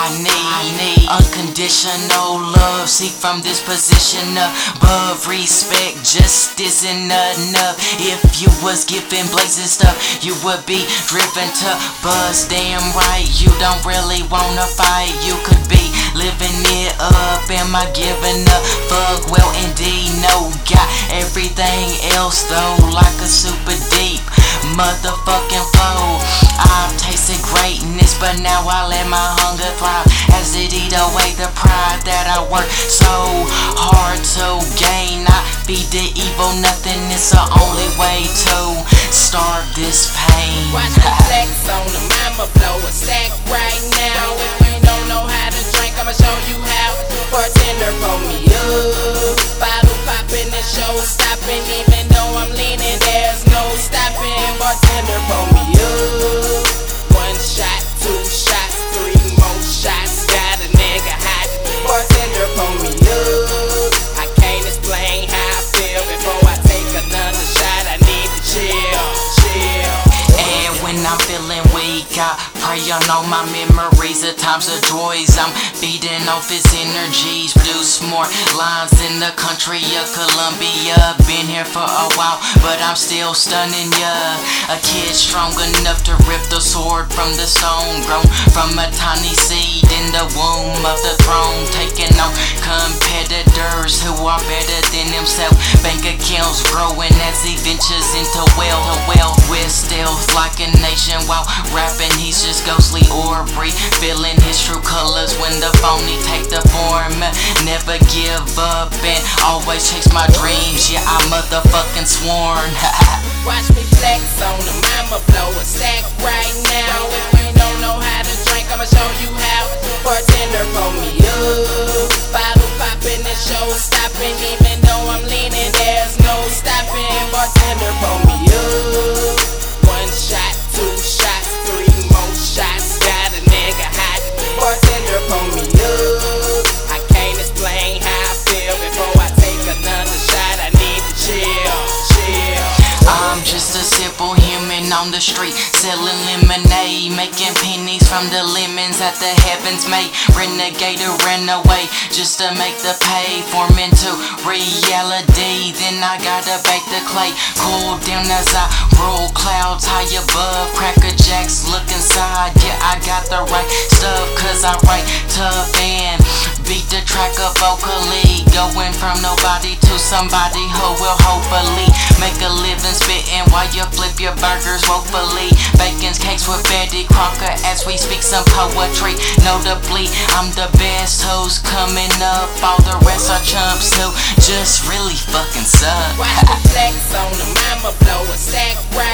need unconditional love. Seek from this position above. Respect just isn't enough. If you was giving blazing stuff, you would be driven to bust. Damn right, you don't really wanna fight. You could be living it up. Am I giving up? Fuck, well indeed, no. Got everything else though, like a super deep motherfucking flow. I've tasted greatness, but now I let my hunger thrive as it eat away the pride that I work so hard to gain. I feed the evil, nothing is the only way to starve this pain. Watch me flex on them, I'ma blow a stack right now. If you don't know how to drink, I'ma show you how. Bartender, pull me up. Bottle popping and show stopping. Even though I'm leaning, there's no stopping. Bartender, pull me up. One shot, two shots, three more shots. Got a nigga hot. Bartender, pull me up. I can't explain how I feel. Before I take another shot, I need to chill. And when I'm feeling weak, I pray on all my memories of times of joys. I'm feeding off his energies. Produce more lines in the country of Colombia. Been here for a while, but I'm still stunning ya. A kid strong enough to rip the sword from the stone. Grown from a tiny seed in the womb of the throne. Taking on competitors who are better than himself. Bank accounts growing as he ventures into wealth. With stealth like a nation while rapping, he's just ghostly or revealing his true colors when the phony take the form. Never give up and always chase my dreams. Yeah, I motherfucking sworn. Watch me flex on them, I'ma blow a stack right now. If you don't know how to drink, I'ma show you how. Bartender, pull me up. Bottle popping and show stopping. Even though I'm leaning, there's no stopping. Bartender, pull me up. One shot, two shots, three more shots. Got a nigga hot. Bartender, pull me up. I can't explain how I feel. Before I take another shot, I need to chill. I'm just a simple human on the street selling lemonade, making pennies from the lemons that the heavens made. Renegade or ran away just to make the pay form into reality. Then I gotta bake the clay, cool down as I roll clouds high above. Cracker Jacks look inside, yeah I got the right stuff, cause I write tough and beat the track up vocally. Going from nobody to somebody who will hopefully make a living spitting while you flip your burgers woefully. Bacon's cakes with Betty Crocker as we speak some poetry. Notably, I'm the best host coming up. All the rest are chumps who just really fucking suck. Watch me flex on them, I'ma blow a stack right